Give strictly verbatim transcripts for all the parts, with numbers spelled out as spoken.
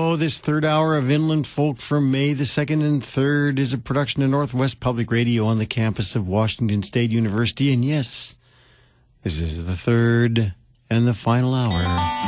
Oh, this third hour of Inland Folk from May the second and third is a production of Northwest Public Radio on the campus of Washington State University. And yes, this is the third and the final hour.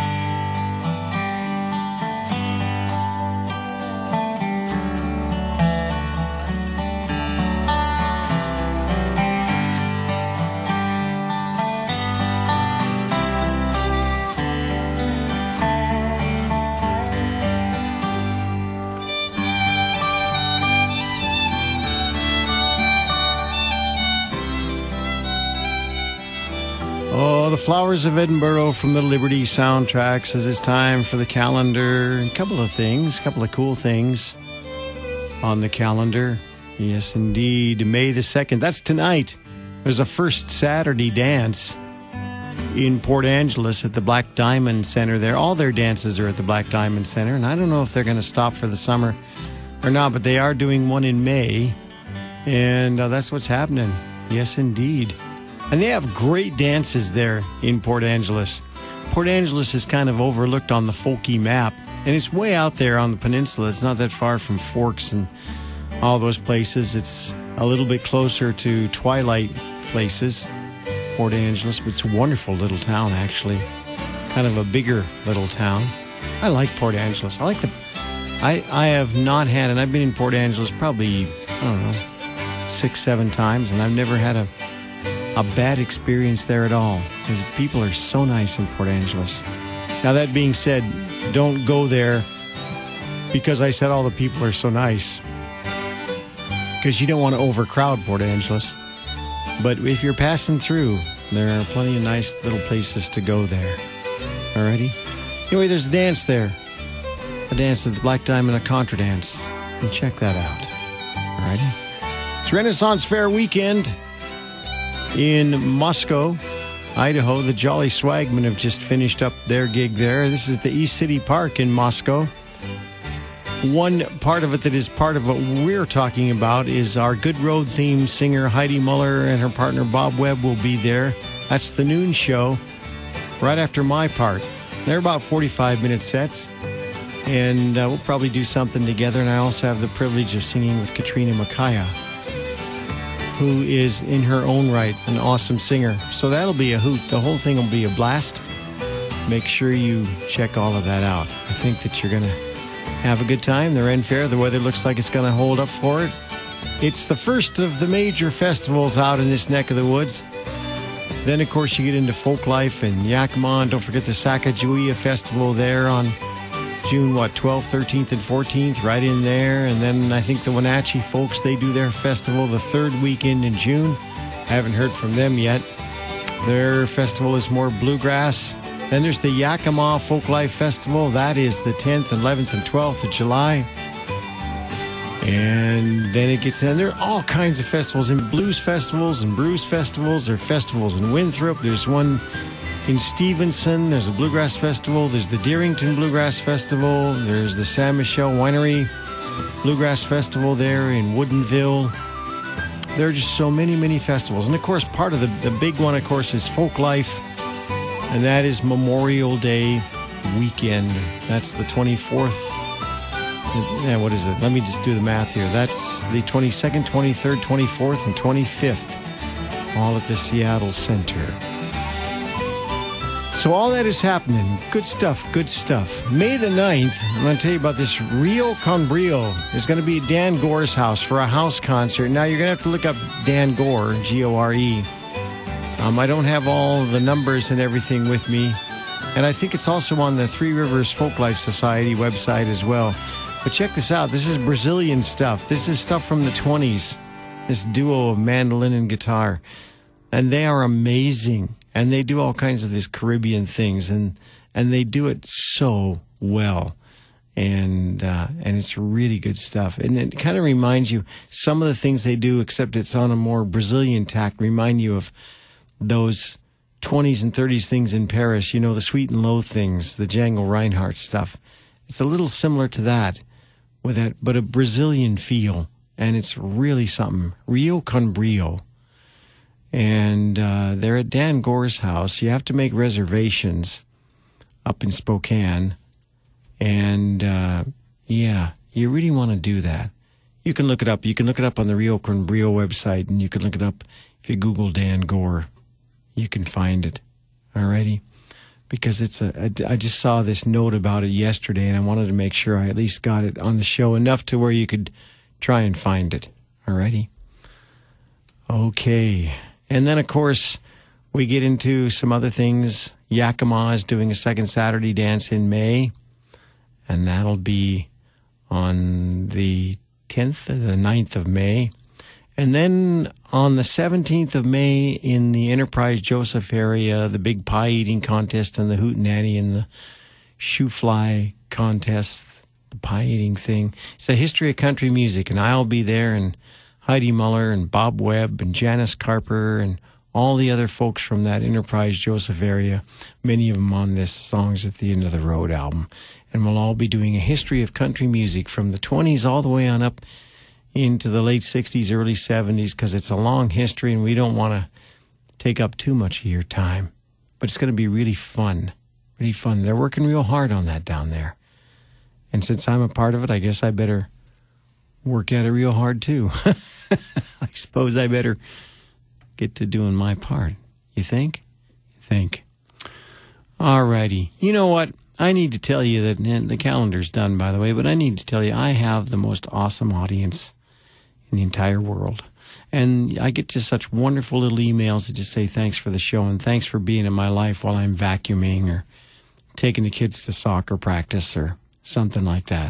Flowers of Edinburgh from the Liberty soundtrack says it's time for the calendar. A couple of things, a couple of cool things on the calendar. Yes, indeed. May the second. That's tonight. There's a first Saturday dance in Port Angeles at the Black Diamond Center there. All their dances are at the Black Diamond Center, and I don't know if they're going to stop for the summer or not, but they are doing one in May, and uh, that's what's happening. Yes, indeed. And they have great dances there in Port Angeles. Port Angeles is kind of overlooked on the folky map, and it's way out there on the peninsula. It's not that far from Forks and all those places. It's a little bit closer to Twilight places, Port Angeles, but it's a wonderful little town, actually. Kind of a bigger little town. I like Port Angeles. I like the... I, I have not had, and I've been in Port Angeles probably, I don't know, six, seven times, and I've never had a a bad experience there at all, because people are so nice in Port Angeles. Now, that being said, don't go there because I said all the people are so nice, because you don't want to overcrowd Port Angeles. But if you're passing through, there are plenty of nice little places to go there. Alrighty? Anyway, there's a dance there. A dance at the Black Diamond, a contra dance. And check that out. Alrighty? It's Renaissance Fair weekend in Moscow, Idaho. The Jolly Swagmen have just finished up their gig there. This is the East City Park in Moscow. One part of it that is part of what we're talking about is our Good Road theme singer Heidi Muller and her partner Bob Webb will be there. That's the noon show right after my part. They're about forty-five minute sets, and uh, we'll probably do something together. And I also have the privilege of singing with Katrina Makaya, who is in her own right an awesome singer. So that'll be a hoot. The whole thing will be a blast. Make sure you check all of that out. I think that you're going to have a good time. The Ren Fair, the weather looks like it's going to hold up for it. It's the first of the major festivals out in this neck of the woods. Then, of course, you get into folk life and Yakima. And don't forget the Sacagawea Festival there on June, what, twelfth, thirteenth, and fourteenth, right in there. And then I think the Wenatchee folks, they do their festival the third weekend in June. I haven't heard from them yet. Their festival is more bluegrass. Then there's the Yakima Folklife Festival. That is the tenth, eleventh, and twelfth of July. And then it gets in. There are all kinds of festivals, and blues festivals and brews festivals. There are festivals in Winthrop. There's one in Stevenson. There's a Bluegrass Festival. There's the Deerington Bluegrass Festival. There's the San Michelle Winery Bluegrass Festival there in Woodinville. There are just so many, many festivals. And, of course, part of the, the big one, of course, is Folk Life, and that is Memorial Day weekend. That's the twenty-fourth. Yeah, what is it? Let me just do the math here. That's the twenty-second, twenty-third, twenty-fourth, and twenty-fifth, all at the Seattle Center. So all that is happening. Good stuff, good stuff. May the ninth, I'm going to tell you about this. Rio con Brio is going to be at Dan Gore's house for a house concert. Now, you're going to have to look up Dan Gore, G O R E. Um, I don't have all the numbers and everything with me. And I think it's also on the Three Rivers Folklife Society website as well. But check this out. This is Brazilian stuff. This is stuff from the twenties. This duo of mandolin and guitar. And they are amazing. And they do all kinds of these Caribbean things, and and they do it so well, and uh, and it's really good stuff. And it kind of reminds you, some of the things they do, except it's on a more Brazilian tack, remind you of those twenties and thirties things in Paris. You know, the Sweet and Low things, the Django Reinhardt stuff. It's a little similar to that, with that, but a Brazilian feel, and it's really something. Rio con Brio. And uh, they're at Dan Gore's house. You have to make reservations up in Spokane. And, uh, yeah, you really want to do that. You can look it up. You can look it up on the Rio Con Brio website, and you can look it up if you Google Dan Gore. You can find it. Alrighty? Because it's a, I, I just saw this note about it yesterday, and I wanted to make sure I at least got it on the show enough to where you could try and find it. Alrighty? Okay. And then, of course, we get into some other things. Yakima is doing a second Saturday dance in May, and that'll be on the tenth or the ninth of May. And then on the seventeenth of May in the Enterprise Joseph area, the big pie eating contest and the hootenanny and the shoe fly contest, the pie eating thing. It's a history of country music, and I'll be there, and Heidi Muller and Bob Webb and Janice Carper and all the other folks from that Enterprise Joseph area, many of them on this Songs at the End of the Road album. And we'll all be doing a history of country music from the twenties all the way on up into the late sixties, early seventies, because it's a long history and we don't want to take up too much of your time. But it's going to be really fun, really fun. They're working real hard on that down there. And since I'm a part of it, I guess I better work at it real hard too. I suppose I better get to doing my part. You think? You think? All righty. You know what? I need to tell you that, and the calendar's done, by the way, but I need to tell you I have the most awesome audience in the entire world. And I get just such wonderful little emails that just say thanks for the show and thanks for being in my life while I'm vacuuming or taking the kids to soccer practice or something like that.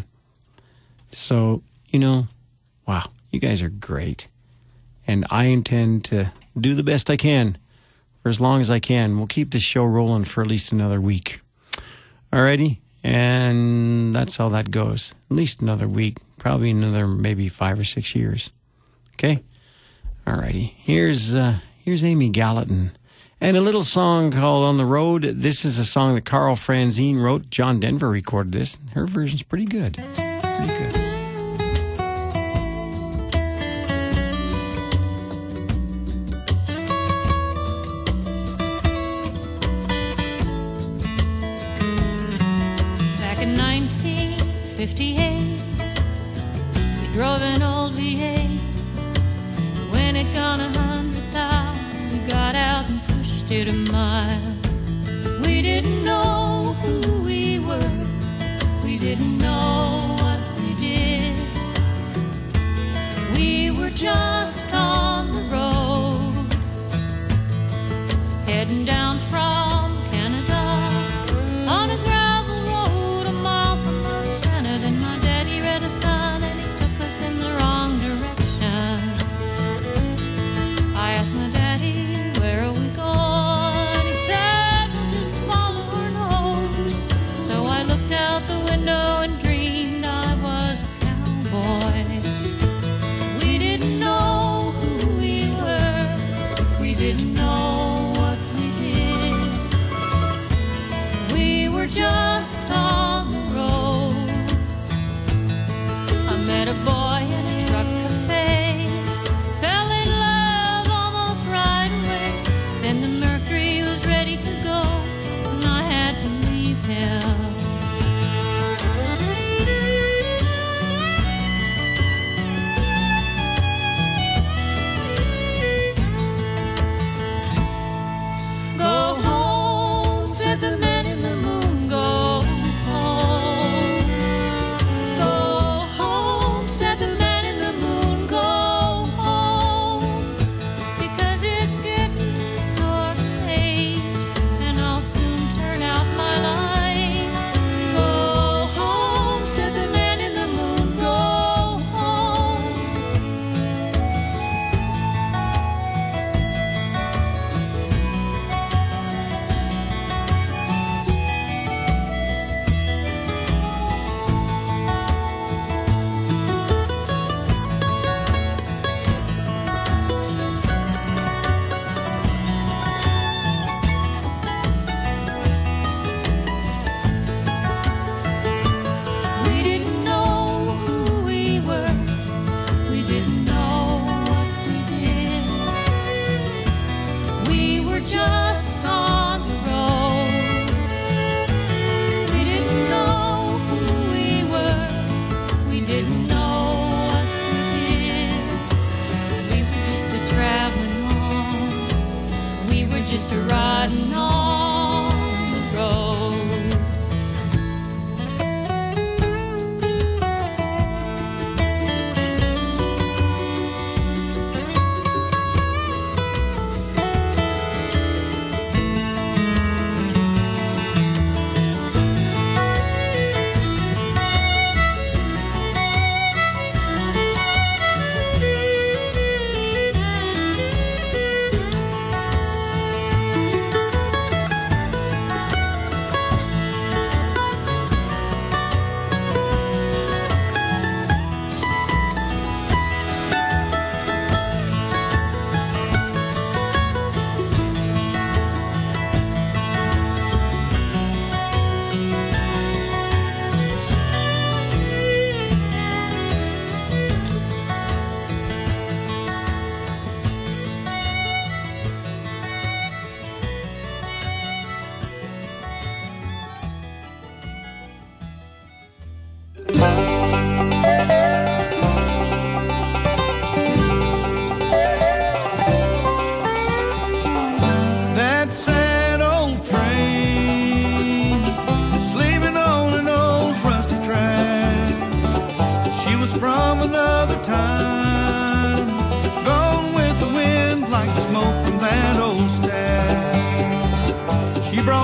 So, you know, wow, you guys are great. And I intend to do the best I can for as long as I can. We'll keep this show rolling for at least another week. Alrighty? And that's how that goes. At least another week. Probably another maybe five or six years. Okay? Alrighty. Here's, uh, here's Amy Gallatin. And a little song called On the Road. This is a song that Carl Franzine wrote. John Denver recorded this. Her version's pretty good. Pretty good. fifty-eight, we drove an old V eight. When it gone a hundred thousand, we got out and pushed it a mile. We didn't know who we were, we didn't know what we did. We were just on the road, heading down from Canada on a gravel road a mile from Montana. Then my daddy read a sign and he took us in the wrong direction. I asked my daddy, where are we going? He said, we'll just follow our nose. So I looked out the window and dreamed I was a cowboy. We didn't know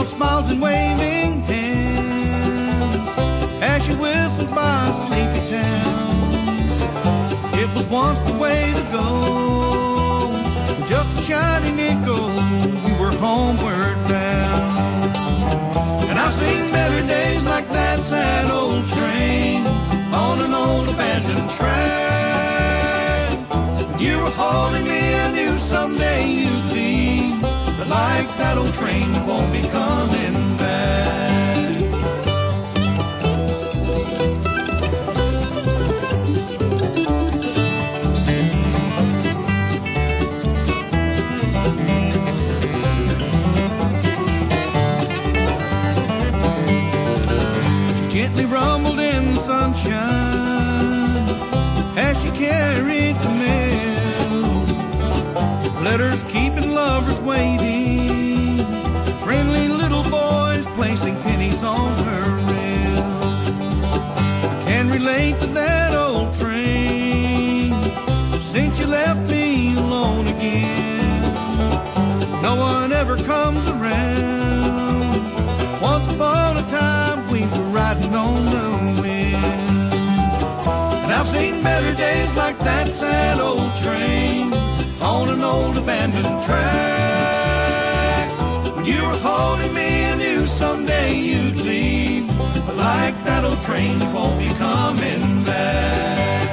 all smiles and waving hands as she whistled by a sleepy town. It was once the way to go, just a shining nickel, we were homeward bound. And I've seen better days like that sad old train on an old abandoned track. When you were holding me, I knew someday you'd leave, but like that old train, you won't be coming back. Gently rumbled in the sunshine as she carried the mail. Letters keeping lovers waiting, friendly little boys placing pennies on her rail. I can relate to that old train since you left me alone again. No one ever comes around. Once upon a time we were riding on the wind. And I've seen better days like that sad old train on an old abandoned track. When you were holding me, I knew someday you'd leave, but like that old train, you won't be coming back.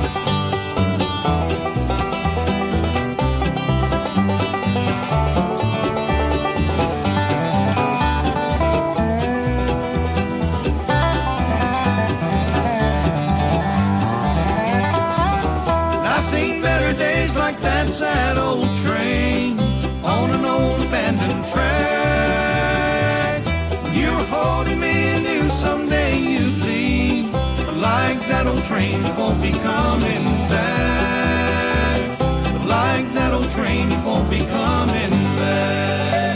Like that sad old train on an old abandoned track. You were holding me and knew someday you'd leave, but like that old train, you won't be coming back. But like that old train, you won't be coming back.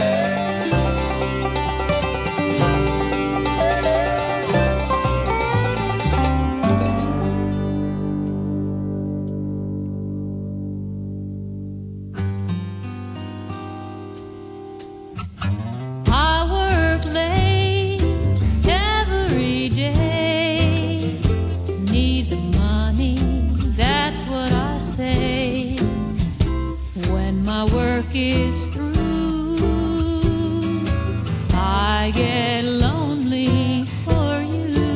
Is through, I get lonely for you.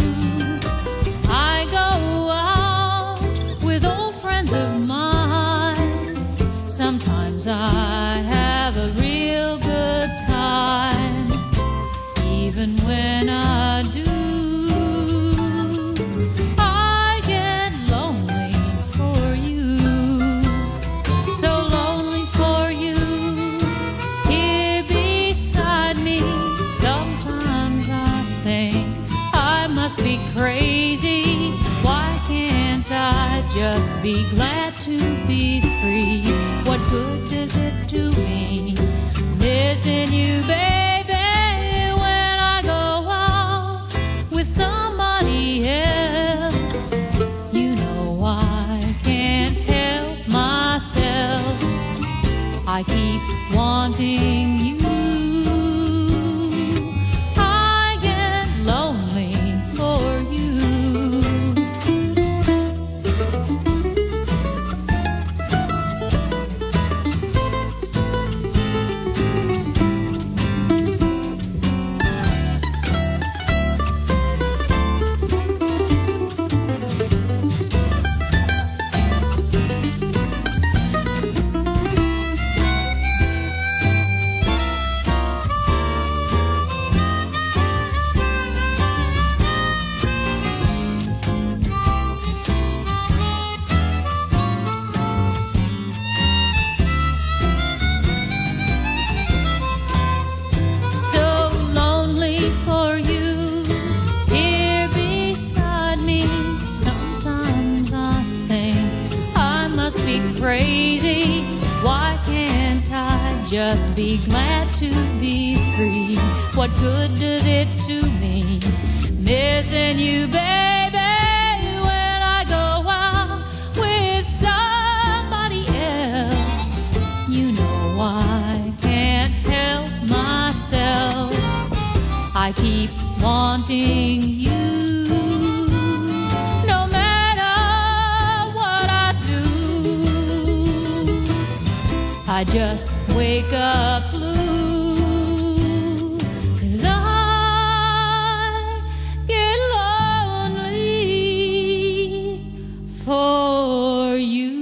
I go out with old friends of mine. Sometimes I have a real good time, even when I do. Crazy, why can't I just be glad to be free? What good does it do me missing you, baby, when I go out with somebody else? You know I can't help myself, I keep wanting you. Crazy, why can't I just be glad to be free? What good does it do me missing you, baby, when I go out with somebody else? You know I can't help myself, watching you. No matter what I do, I just wake up blue, 'cause I get lonely for you.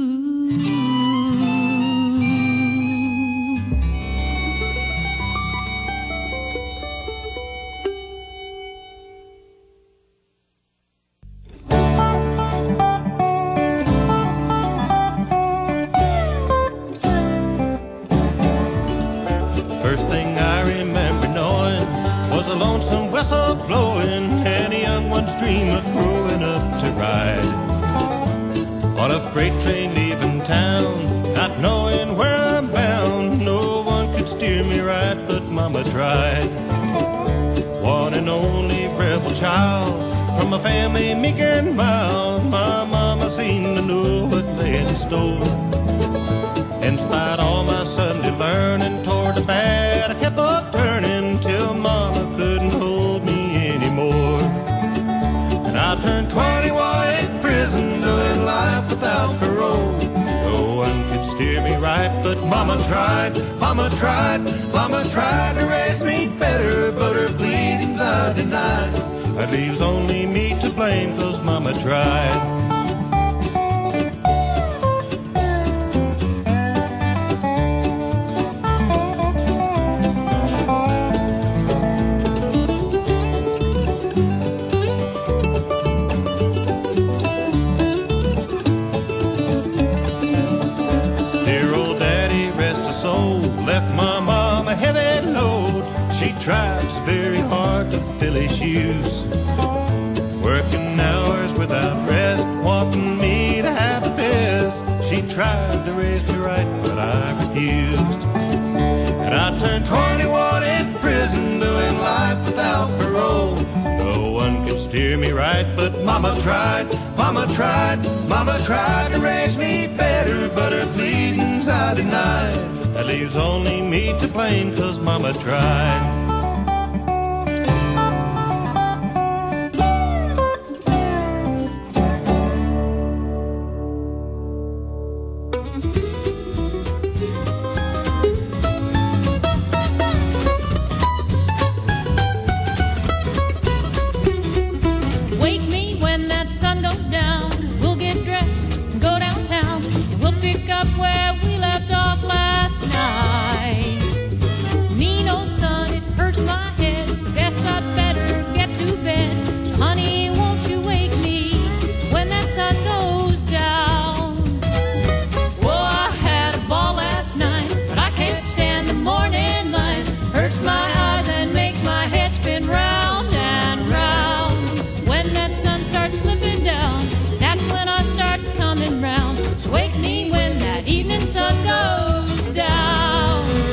First thing I remember knowing was a lonesome whistle blowing and a young one's dream of growing up to ride on a freight train leaving town, not knowing where I'm bound. No one could steer me right, but Mama tried. One and only rebel child from a family meek and mild, my mama seemed to know what lay in store. In spite of all my Sunday learning toward the bad, I kept on turning till Mama couldn't hold me anymore. And I turned twenty-one in prison, doing life without parole. No one could steer me right, but Mama tried, Mama tried, Mama tried to raise me better, but her bleedings I denied. That leaves only me to blame, 'cause Mama tried. Left my mom a heavy load. She tried so very hard to fill his shoes, working hours without rest, wanting me to have the best. She tried to raise me right, but I refused. And I turned twenty-one in prison, doing life without parole. No one could steer me right, but Mama tried, Mama tried, Mama tried to raise me better, but her bleedings I denied. That leaves only me to blame, 'cause Mama tried. Wake me when that sun goes down. We'll get dressed and go downtown, and we'll pick up where we left off last night. Mean old sun, it hurts my head, so guess I'd better get to bed. So honey, won't you wake me when that sun goes down? Oh, I had a ball last night, but I can't stand the morning light. Hurts my eyes and makes my head spin round and round. When that sun starts slipping down, that's when I start coming round. So wake me when that evening sun goes down.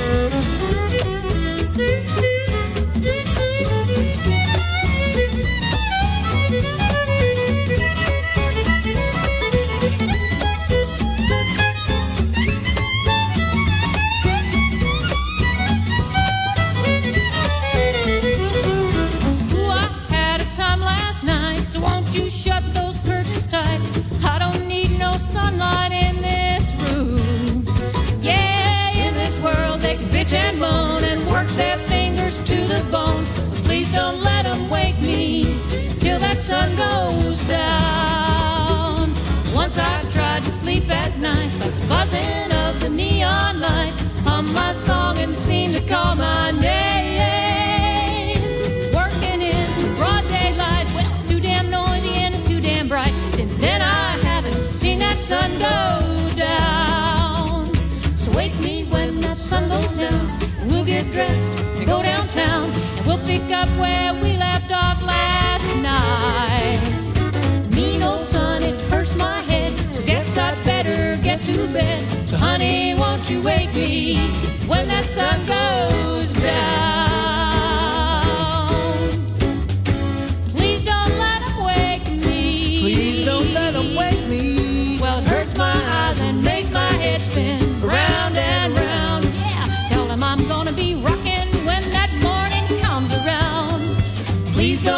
Ooh, I had a time last night. Won't you shut those curtains tight? I don't need no sunlight in this room. Yeah, in this world they can bitch and moan and work their fingers to the bone. But please don't let them wake me till that sun goes down. Once I tried to sleep at night, but the buzzing of the neon light hum my song and seem to call my name. Working in the broad daylight, well, it's too damn noisy and it's too damn bright. Since then I haven't seen that sun go down. So wake me when that sun goes down. We'll get dressed and go downtown, and we'll pick up where we left off last night. Mean old sun, it hurts my head. Guess I'd better get to bed. So honey, won't you wake me when that sun goes down? Please don't let them wake me. Please don't let them wake me. Well, it hurts my eyes and makes my head spin round and round. Yeah, tell them I'm gonna be rocking when that morning comes around. Please don't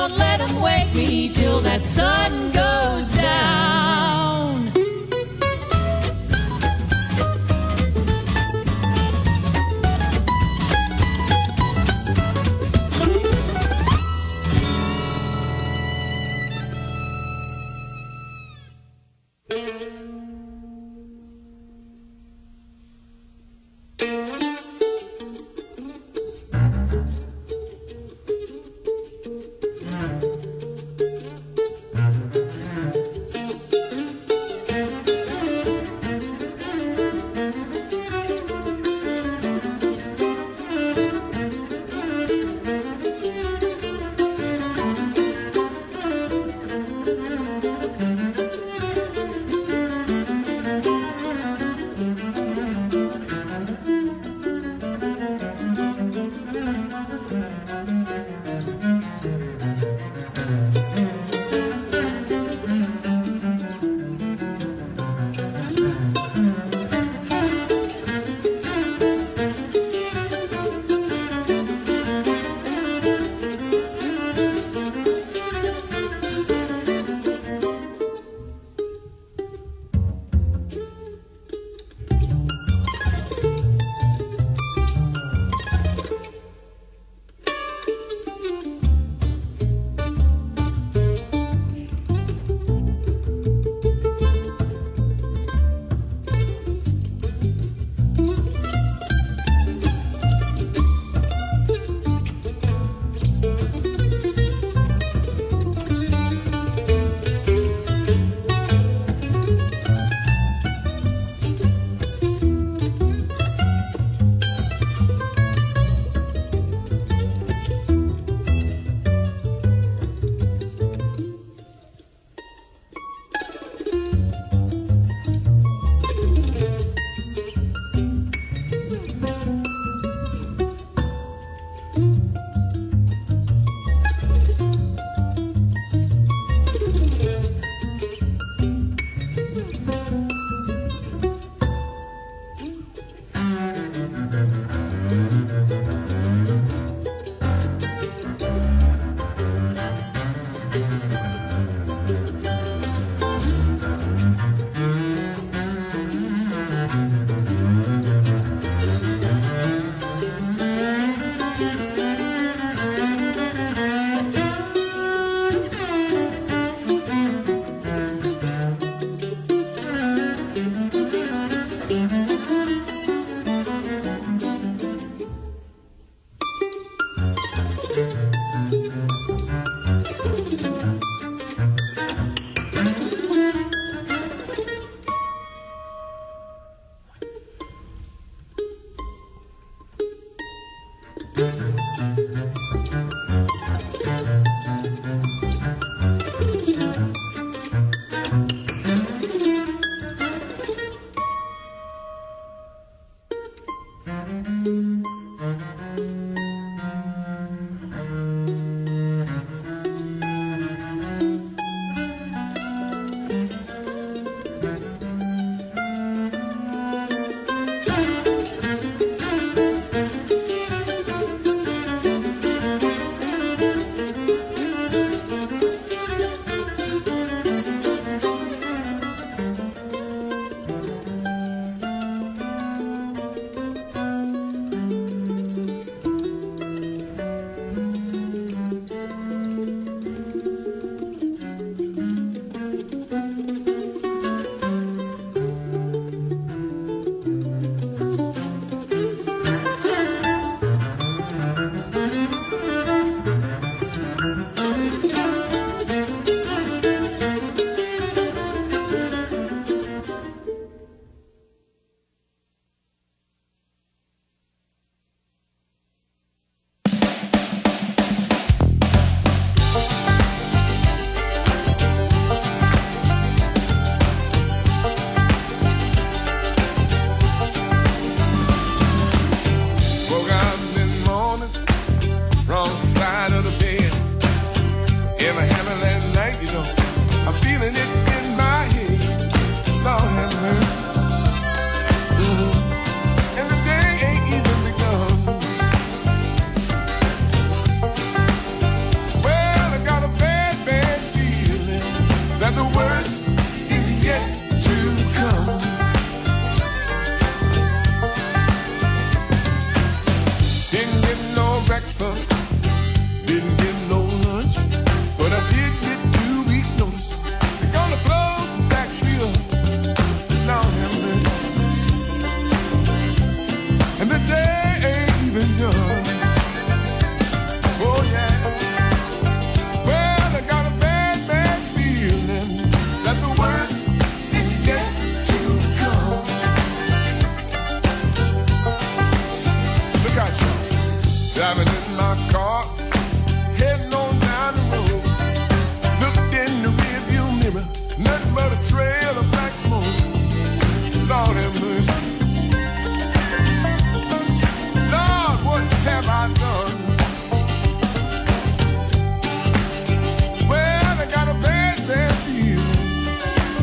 Well, I got a bad, bad feeling that the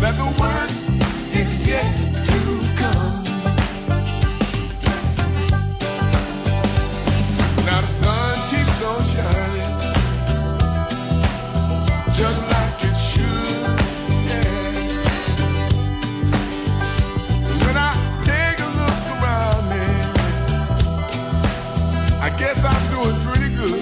that the worst is yet to come. Now the sun keeps on shining, just like it should, yeah. When I take a look around me, I guess I'm doing pretty good.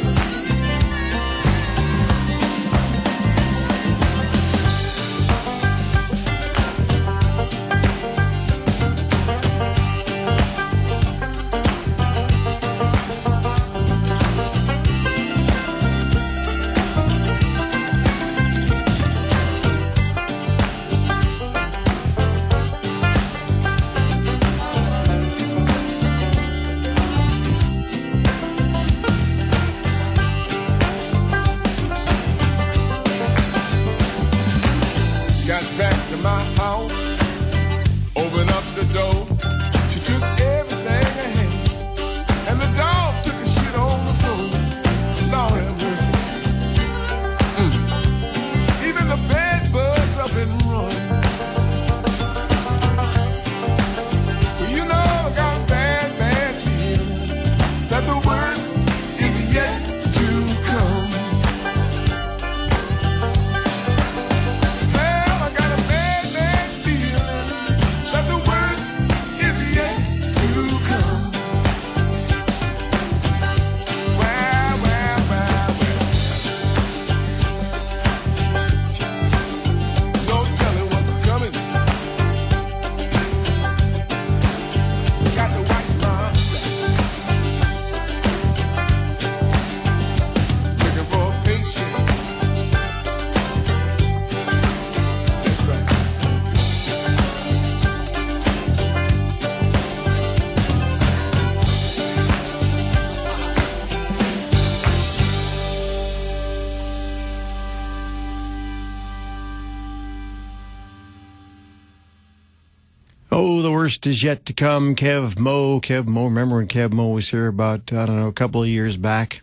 Oh, the worst is yet to come. Kev Mo, Kev Mo. Remember when Kev Mo was here about, I don't know, a couple of years back?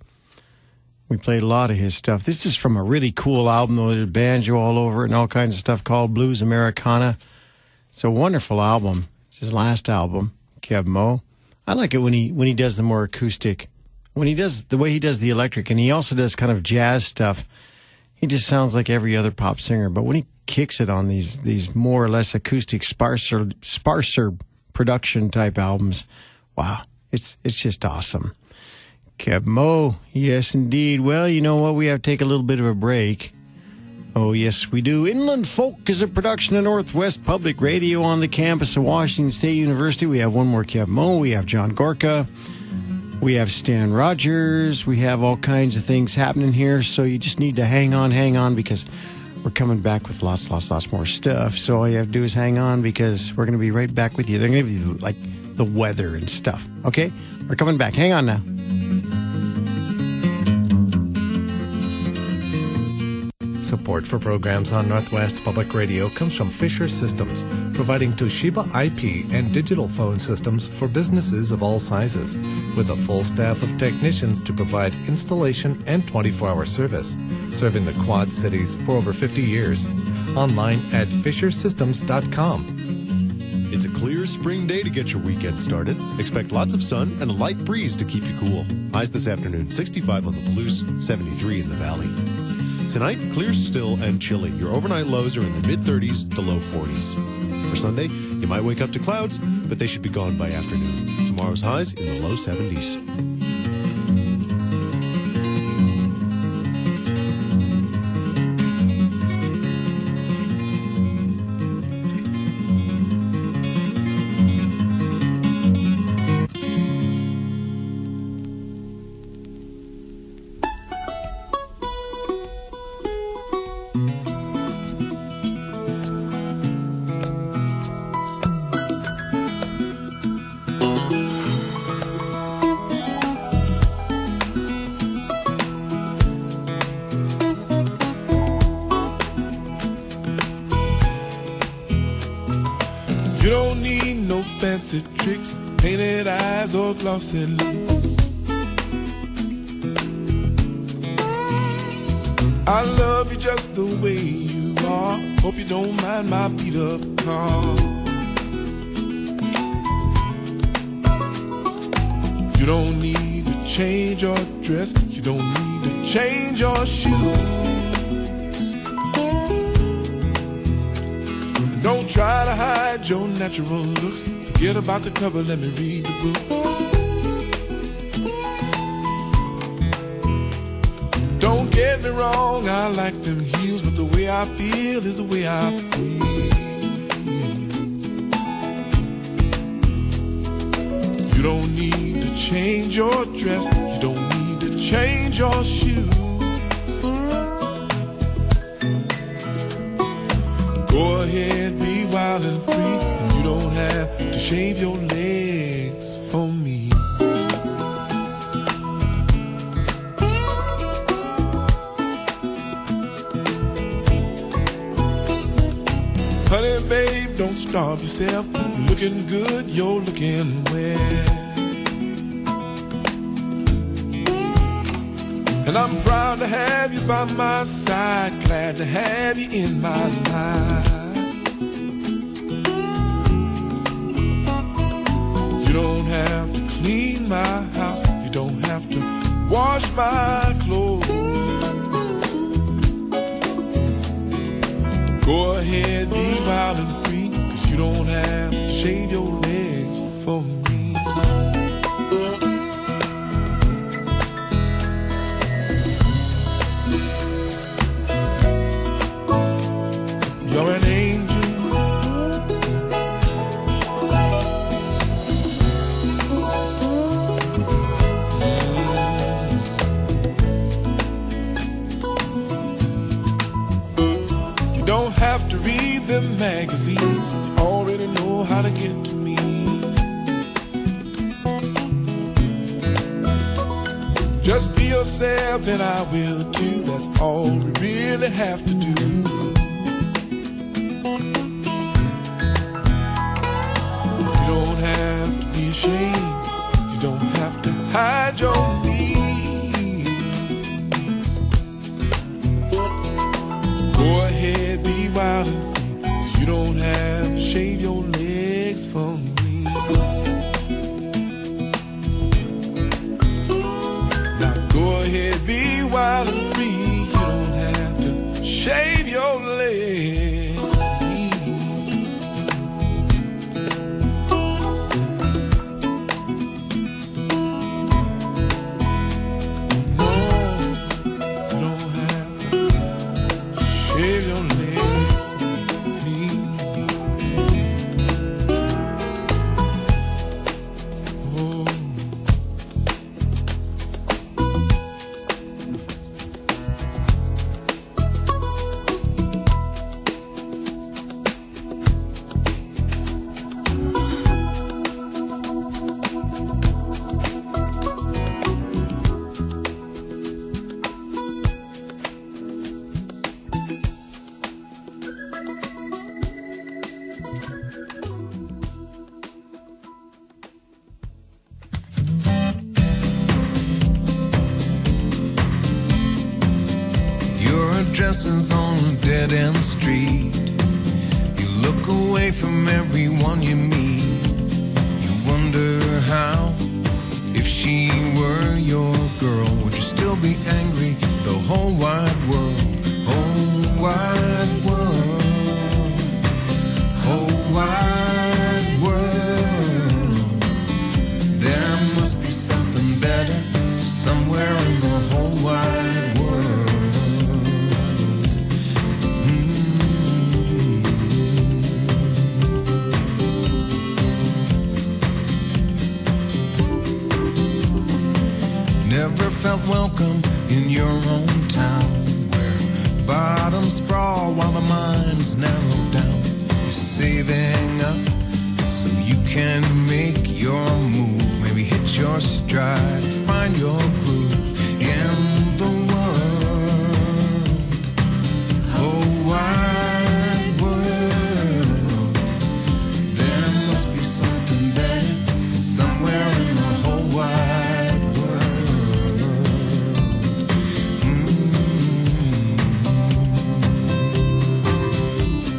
We played a lot of his stuff. This is from a really cool album, though. There's banjo all over it and all kinds of stuff called Blues Americana. It's a wonderful album. It's his last album, Kev Mo. I like it when he when he does the more acoustic, when he does the way he does the electric, and he also does kind of jazz stuff. He just sounds like every other pop singer, but when he kicks it on these these more or less acoustic, sparser sparser production type albums, wow, it's it's just awesome. Kev Mo, yes indeed. Well, you know what? We have to take a little bit of a break. Oh, yes, we do. Inland Folk is a production of Northwest Public Radio on the campus of Washington State University. We have one more Kev Mo. We have John Gorka. We have Stan Rogers. We have all kinds of things happening here. So you just need to hang on, hang on, because we're coming back with lots, lots, lots more stuff. So all you have to do is hang on, because we're going to be right back with you. They're going to give you, like, the weather and stuff. Okay? We're coming back. Hang on now. Support for programs on Northwest Public Radio comes from Fisher Systems, providing Toshiba I P and digital phone systems for businesses of all sizes, with a full staff of technicians to provide installation and twenty-four hour service, serving the Quad Cities for over fifty years. Online at fisher systems dot com. It's a clear spring day to get your weekend started. Expect lots of sun and a light breeze to keep you cool. Highs this afternoon, sixty-five on the Palouse, seventy-three in the Valley. Tonight, clear still and chilly. Your overnight lows are in the mid thirties to low forties. For Sunday, you might wake up to clouds, but they should be gone by afternoon. Tomorrow's highs in the low seventies. Fancy tricks, painted eyes, or glossy lips. I love you just the way you are. Hope you don't mind my beat up car. You don't need to change your dress. You don't need to change your shoes. And don't try to hide your natural looks. Forget about the cover, let me read the book. Don't get me wrong, I like them heels, but the way I feel is the way I feel. You don't need to change your dress. You don't need to change your shoes. Go ahead, be wild and free, and you don't have to shave your legs for me. Honey, babe, don't starve yourself. You're looking good, you're looking well. And I'm proud to have you by my side, glad to have you in my life. You don't have to clean my house, you don't have to wash my clothes. Go ahead, be wild and free, 'cause you don't have to shave your legs for me. You're an angel. You don't have to read the magazines, you already know how to get to me. Just be yourself and I will too, that's all we really have to do. You don't have to be ashamed, you don't have to hide your need. Go ahead, be wild and free, 'cause you don't have to shave your legs for me. Now go ahead, be wild and free, you don't have to shave your legs for me. No, you don't have to shave your legs for me. Oh. Your address is on a dead-end street. You look away from everyone you meet. You wonder how, if she were your girl, would you still be angry? The whole wide world, whole wide world, whole wide world. There must be something better somewhere in the whole wide world. Never felt welcome in your own town, where bottoms sprawl while the mind's narrowed down. You're saving up so you can make your move, maybe hit your stride, find your groove in the world. Oh, wide world, there must be something better somewhere in the whole wide world. Mm-hmm.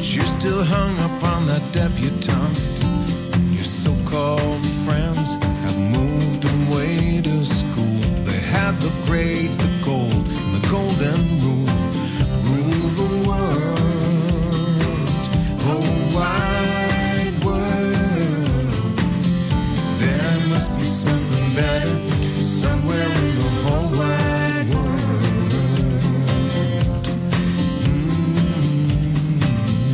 but you're still hung up on that debutante. Your so-called friends have moved away to school. They had the grades, the gold, and the golden rule. Rule the world, oh wide world. There must be something better somewhere in the whole wide world. Mm-hmm.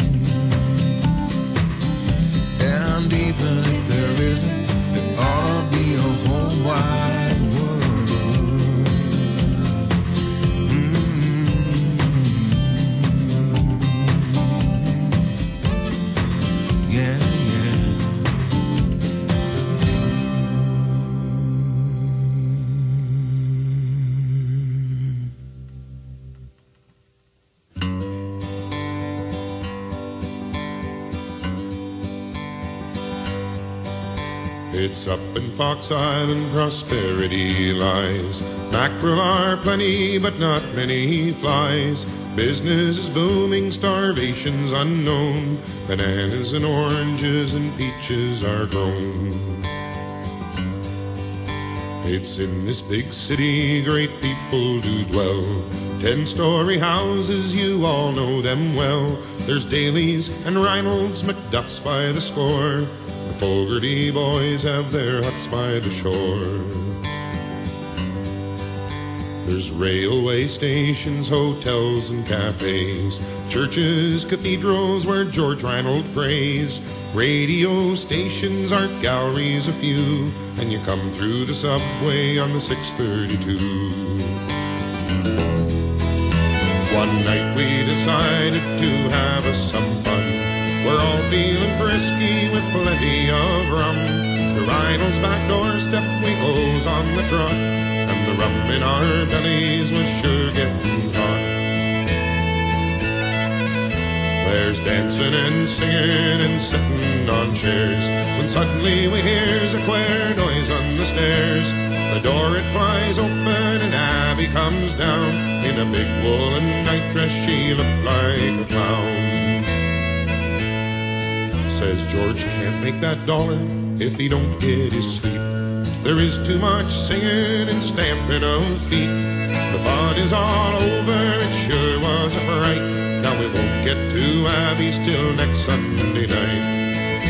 And even if there isn't, there ought to be a whole wide world. Mm-hmm. Yeah, yeah. It's up in Fox Island prosperity lies. Mackerel are plenty, but not many flies. Business is booming, starvation's unknown. Bananas and oranges and peaches are grown. It's in this big city great people do dwell. Ten-story houses, you all know them well. There's Daly's and Reynolds, McDuff's by the score. The Fogarty boys have their huts by the shore. There's railway stations, hotels and cafes, churches, cathedrals where George Reynolds prays. Radio stations, art galleries a few, and you come through the subway on the six thirty-two. One night we decided to have us some fun. We're all feeling frisky with plenty of rum. The Reynolds back doorstep we goes on the trot, and the rum in our bellies was sure getting hot. There's dancing and singing and sitting on chairs, when suddenly we hears a queer noise on the stairs. The door it flies open and Abby comes down. In a big woolen nightdress she looked like a clown. Says George can't make that dollar if he don't get his sleep. There is too much singing and stamping of feet. The fun is all over, it sure was a fright. Now we won't get to Abby's till next Sunday night.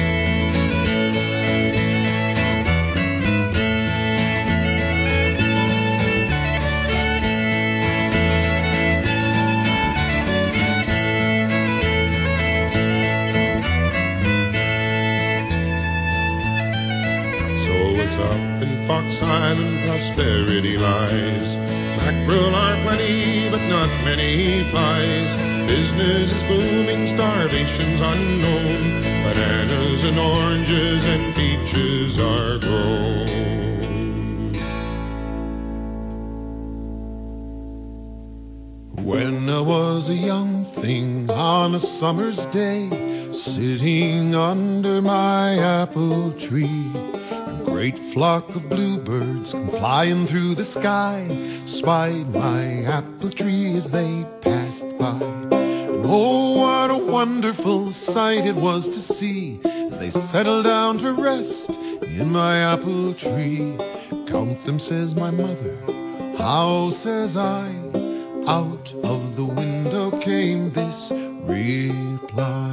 Up in Fox Island prosperity lies. Mackerel are plenty, but not many flies. Business is booming, starvation's unknown. Bananas and oranges and peaches are grown. When I was a young thing on a summer's day, sitting under my apple tree, great flock of bluebirds come flying through the sky, spied my apple tree as they passed by. And oh, what a wonderful sight it was to see as they settled down to rest in my apple tree. Count them, says my mother. How, says I? Out of the window came this reply.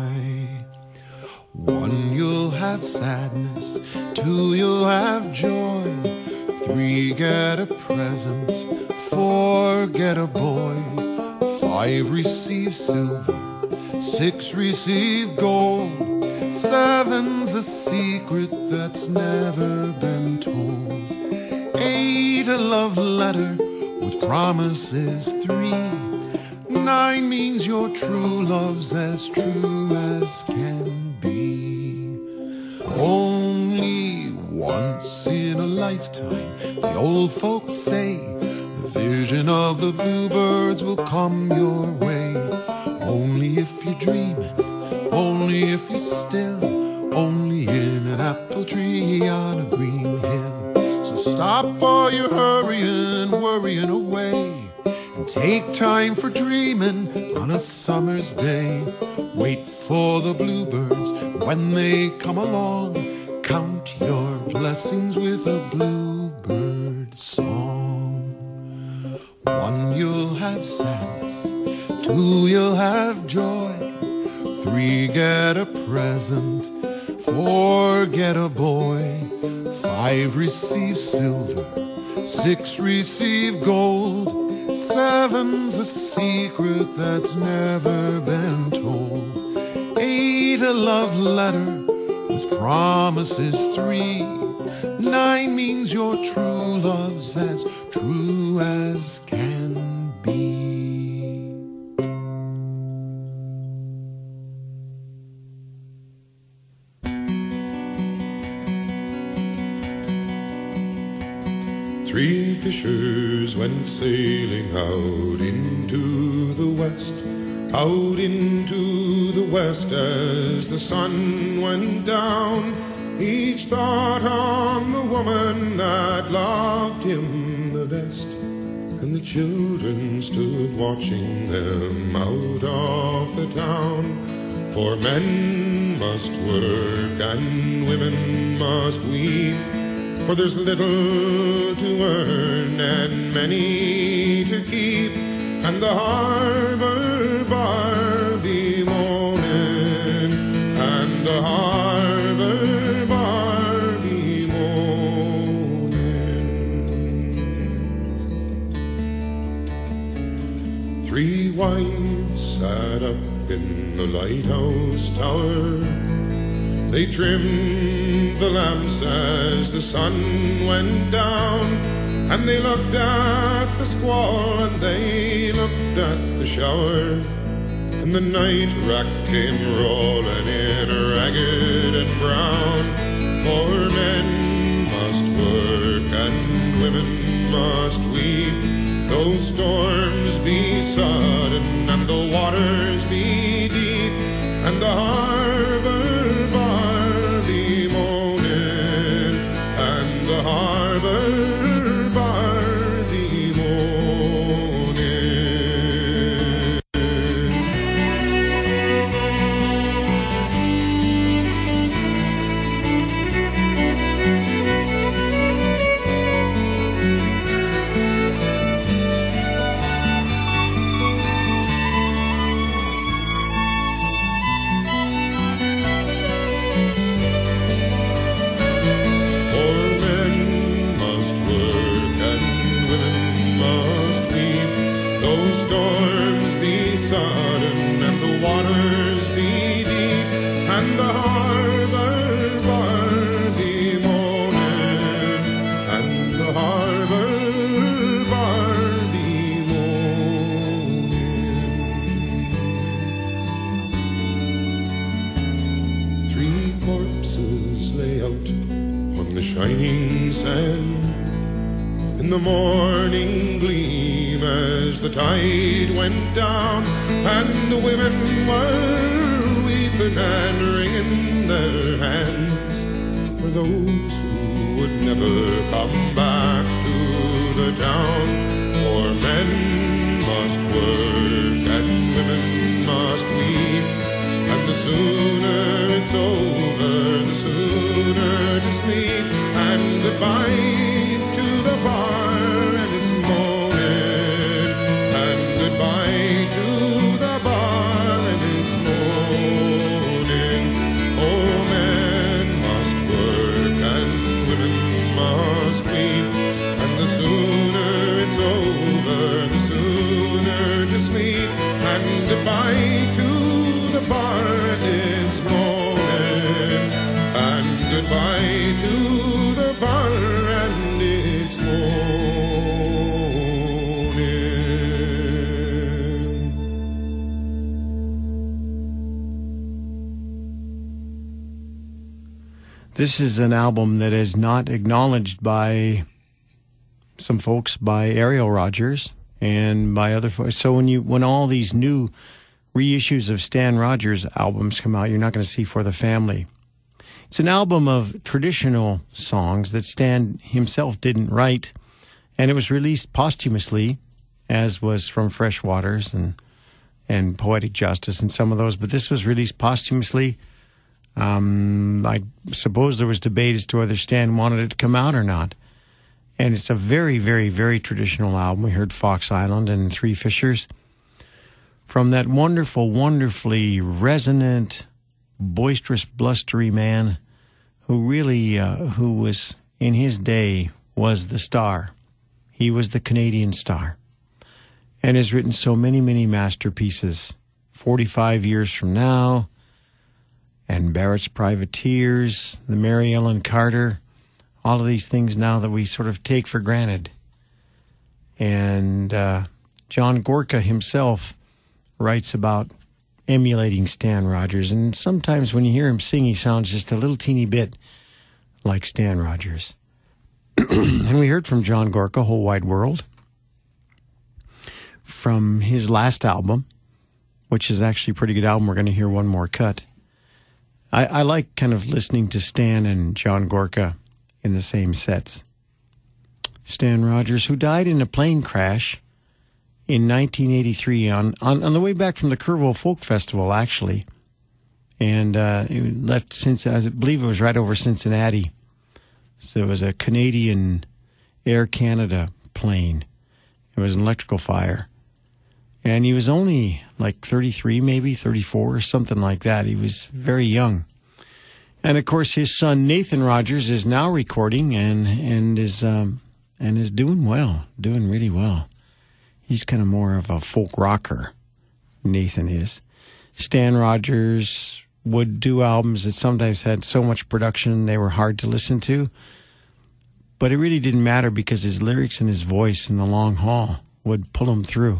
One, you'll have sadness. Two, you'll have joy. Three, get a present. Four, get a boy. Five, receive silver. Six, receive gold. Seven's a secret that's never been told. Eight, a love letter with promises. Three, nine means your true love's as true as can be. Only once in a lifetime, the old folks say, the vision of the bluebirds will come your way. Only if you dream it, only if you're still, only in an apple tree on a green hill. So stop all your hurrying, worrying away, and Take time for dreaming on a summer's day. Wait for the bluebirds when they come along. Count your blessings with a bluebird song. One, you'll have sadness. Two, you'll have joy. Three, get a present. Four, get a boy. Five, receive silver. Six, receive gold. Seven's a secret that's never been told. Eight, a love letter with promises three. Nine means your true love's as true as can be. Three fishers went sailing out into the west, out into the west as the sun went down. Each thought on the woman that loved him the best, and the children stood watching them out of the town. For men must work and women must weep, for there's little to earn and many to keep, and the harbor bar be moaning, and the harbor bar be moaning. Three wives sat up in the lighthouse tower. They trimmed the lamps as the sun went down, and they looked at the squall and they looked at the shower, and the night rack came rolling in ragged and brown. For men must work and women must weep, though storms be sudden and the waters be deep, and the harbor bar be moaning, and the harbor bar be moaning. Storms be sudden and the waters be deep, and the harbor bar be moaning, and the harbor bar be moaning. Three corpses lay out on the shining sand in the morning gleam as the tide went down, and the women were weeping and wringing their hands for those who would never come back to the town. For men must work and women must weep, and the sooner it's over, the sooner to sleep, and goodbye to the bar and its moaning, and goodbye to the bar and its moaning. Oh, men must work and women must weep, and the sooner it's over, the sooner to sleep, and goodbye to the bar and its moaning, and goodbye to the bar and its This is an album that is not acknowledged by some folks, by Ariel Rogers and by other folks. So when you when all these new reissues of Stan Rogers albums come out, you're not going to see For the Family. It's an album of traditional songs that Stan himself didn't write, and it was released posthumously as was From Fresh Waters and and Poetic Justice and some of those. But this was released posthumously. Um, I suppose there was debate as to whether Stan wanted it to come out or not. And it's a very, very, very traditional album. We heard Fox Island and Three Fishers. From that wonderful, wonderfully resonant, boisterous, blustery man who really, uh, who was, in his day, was the star. He was the Canadian star. And has written so many, many masterpieces. forty-five Years From Now, and Barrett's Privateers, the Mary Ellen Carter, all of these things now that we sort of take for granted. And uh, John Gorka himself writes about emulating Stan Rogers. And sometimes when you hear him sing, he sounds just a little teeny bit like Stan Rogers. And we heard from John Gorka, Whole Wide World, from his last album, which is actually a pretty good album. We're going to hear one more cut. I, I like kind of listening to Stan and John Gorka in the same sets. Stan Rogers, who died in a plane crash in nineteen eighty-three on, on, on the way back from the Kerrville Folk Festival, actually. And uh, he left, since I believe it was right over Cincinnati. So it was a Canadian Air Canada plane. It was an electrical fire. And he was only like thirty-three, maybe thirty-four or something like that. He was very young. And of course, his son Nathan Rogers is now recording and and is um, and is doing well, doing really well. He's kind of more of a folk rocker. Nathan is. Stan Rogers would do albums that sometimes had so much production they were hard to listen to. But it really didn't matter because his lyrics and his voice in the long haul would pull him through.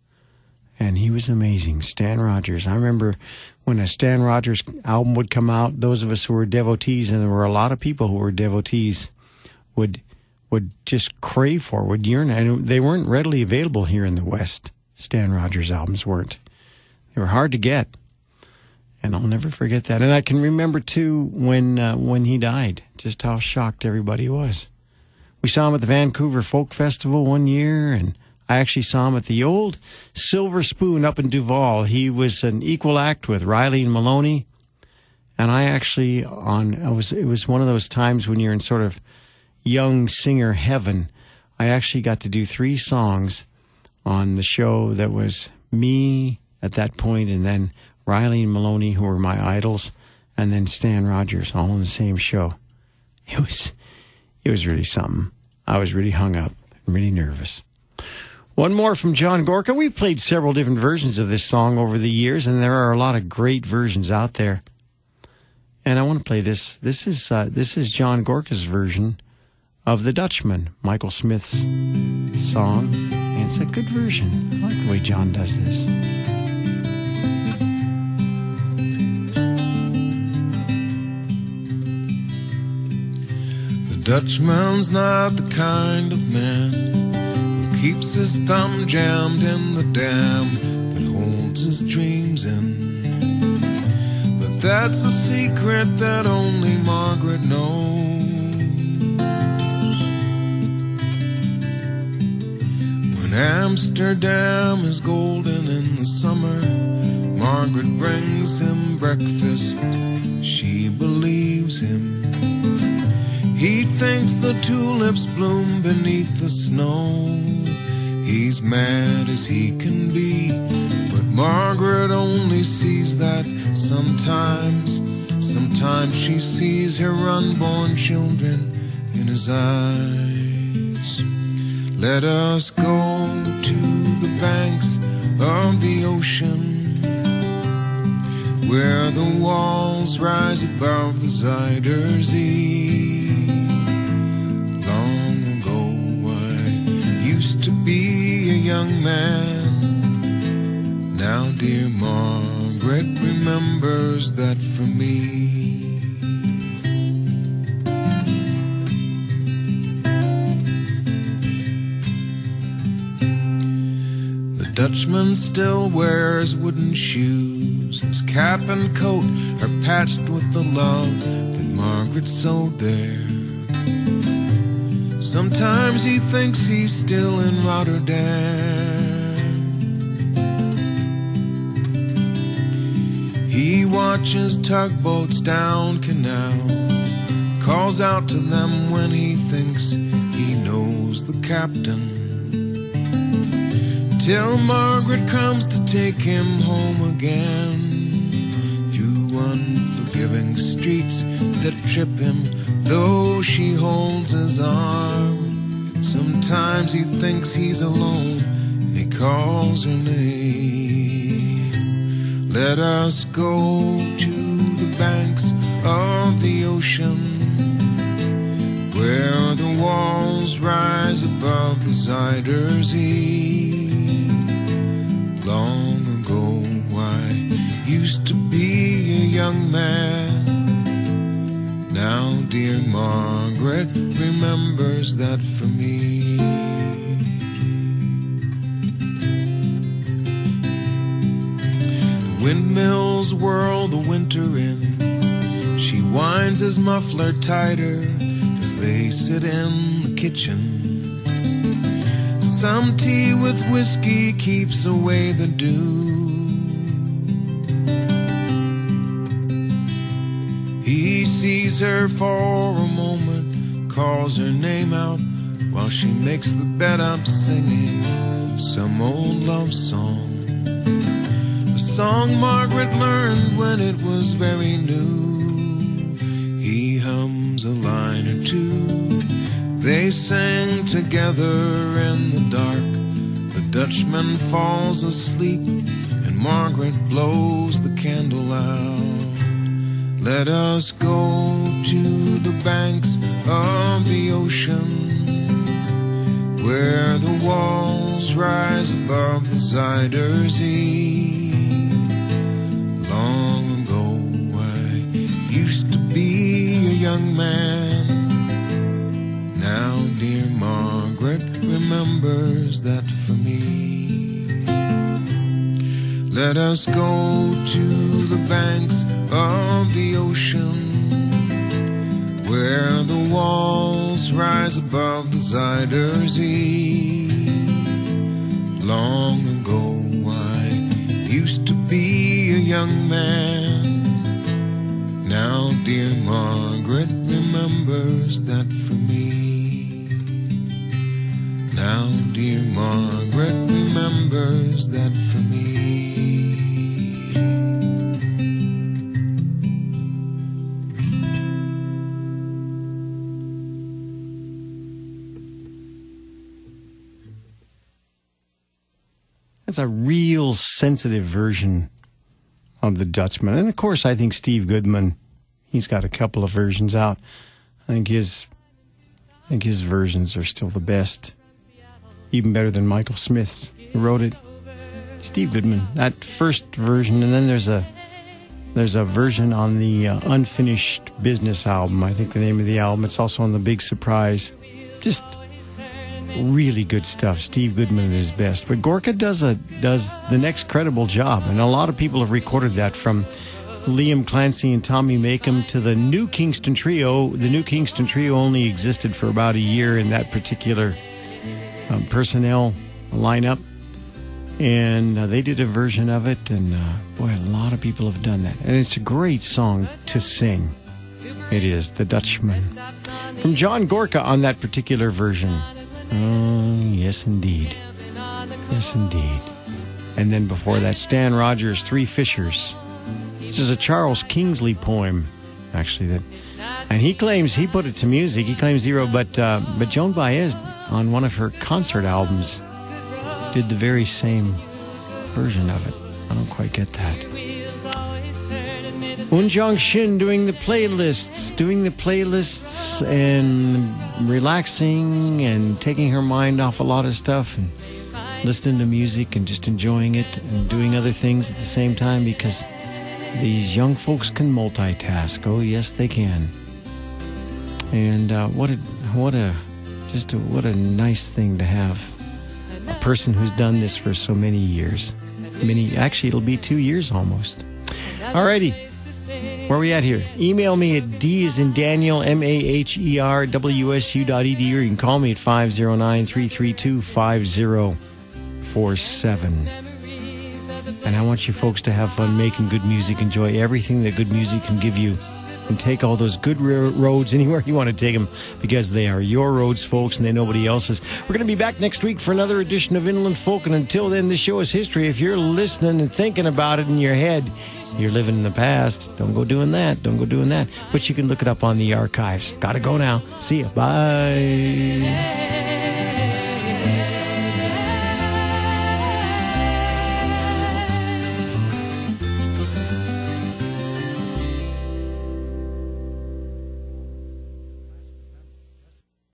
And he was amazing. Stan Rogers. I remember when a Stan Rogers album would come out, those of us who were devotees, and there were a lot of people who were devotees, would would just crave for, would yearn. And they weren't readily available here in the West. Stan Rogers albums weren't. They were hard to get. And I'll never forget that. And I can remember, too, when uh, when he died, just how shocked everybody was. We saw him at the Vancouver Folk Festival one year, and I actually saw him at the old Silver Spoon up in Duval. He was an equal act with Riley and Maloney. And I actually, on I was it was one of those times when you're in sort of young singer heaven. I actually got to do three songs on the show that was me at that point, and then Riley and Maloney, who were my idols, and then Stan Rogers, all in the same show. It was, it was really something. I was really hung up and really nervous. One more from John Gorka. We've played several different versions of this song over the years, and there are a lot of great versions out there. And I want to play this. This is uh, this is John Gorka's version of The Dutchman, Michael Smith's song. And it's a good version. I like the way John does this. The Dutchman's not the kind of man who keeps his thumb jammed in the dam that holds his dreams in. But that's a secret that only Margaret knows. When Amsterdam is golden in the summer, Margaret brings him breakfast. She believes him. He thinks the tulips bloom beneath the snow. He's mad as he can be, but Margaret only sees that sometimes. Sometimes she sees her unborn children in his eyes. Let us go to the banks of the ocean, where the walls rise above the Zuider Zee. Long ago I used to be a young man. Now dear Margaret remembers that for me. The Dutchman still wears wooden shoes. His cap and coat are patched with the love that Margaret sewed there. Sometimes he thinks he's still in Rotterdam. He watches tugboats down canal, calls out to them when he thinks he knows the captain, till Margaret comes to take him home again, through unforgiving streets that trip him, though she holds his arm. Sometimes he thinks he's alone, and he calls her name. Let us go to the banks of the ocean, where the walls rise above the Zuider Zee. Long ago I used to be a young man. Now dear Margaret remembers that for me. Windmills whirl the winter in. She winds his muffler tighter as they sit in the kitchen. Some tea with whiskey keeps away the dew. He sees her for a moment, calls her name out while she makes the bed up singing some old love song. A song Margaret learned when it was very new. He hums a line or two. They sang together in the dark. The Dutchman falls asleep and Margaret blows the candle out. Let us go to the banks of the ocean, where the walls rise above the Zuider Zee. Long ago I used to be a young man. Now dear Margaret remembers that for me. Let us go to the banks of the ocean, where the walls rise above the Zuider Zee. Long ago I used to be a young man. Now dear Margaret remembers that for me. Now dear Margaret remembers that for me. That's a real sensitive version of the Dutchman. And of course, I think Steve Goodman, he's got a couple of versions out. I think his I think his versions are still the best. Even better than Michael Smith's, who wrote it. Steve Goodman, that first version, and then there's a there's a version on the uh, Unfinished Business album. I think the name of the album. It's also on the Big Surprise. Just really good stuff. Steve Goodman at his best. But Gorka does a does the next credible job, and a lot of people have recorded that, from Liam Clancy and Tommy Makem to the New Kingston Trio. The New Kingston Trio only existed for about a year in that particular um, personnel lineup, and uh, they did a version of it, and uh, boy, a lot of people have done that, and it's a great song to sing. It is, The Dutchman, from John Gorka on that particular version. Oh, yes, indeed. Yes, indeed. And then before that, Stan Rogers, Three Fishers. This is a Charles Kingsley poem, actually. That, and he claims he put it to music. He claims he wrote, but, uh, but Joan Baez, on one of her concert albums, did the very same version of it. I don't quite get that. Unjong Shin doing the playlists, doing the playlists and relaxing and taking her mind off a lot of stuff and listening to music and just enjoying it and doing other things at the same time, because these young folks can multitask. Oh, yes, they can. And uh, what a, what a, just a, what a nice thing to have a person who's done this for so many years. Many, actually, it'll be two years almost. Alrighty. Where are we at here? Email me at D as in Daniel, M A H E R, W S U dot E D U, or you can call me at five oh nine, three three two, five oh four seven. And I want you folks to have fun making good music, enjoy everything that good music can give you, and take all those good roads anywhere you want to take them, because they are your roads, folks, and they're nobody else's. We're going to be back next week for another edition of Inland Folk, and until then, this show is history. If you're listening and thinking about it in your head, you're living in the past. Don't go doing that. Don't go doing that. But you can look it up on the archives. Gotta go now. See ya. Bye.